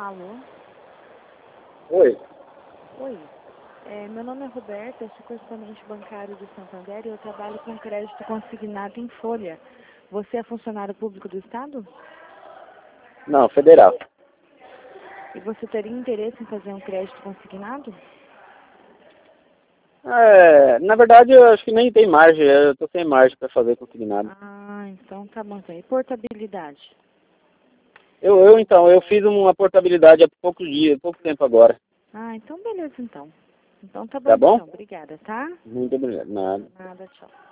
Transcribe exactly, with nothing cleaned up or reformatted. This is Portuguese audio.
Alô? Oi. Oi. É, meu nome é Roberta, eu sou correspondente bancário do Santander e eu trabalho com crédito consignado em folha. Você é funcionário público do Estado? Não, federal. E você teria interesse em fazer um crédito consignado? É, na verdade, eu acho que nem tem margem. Eu tô sem margem para fazer consignado. Ah, então tá bom. Então. E portabilidade? Eu, eu, então, eu fiz uma portabilidade há poucos dias, pouco tempo agora. Ah, então beleza então. Então tá bom Tá bom? então. Obrigada, tá? Muito obrigado. Nada. Nada, tchau.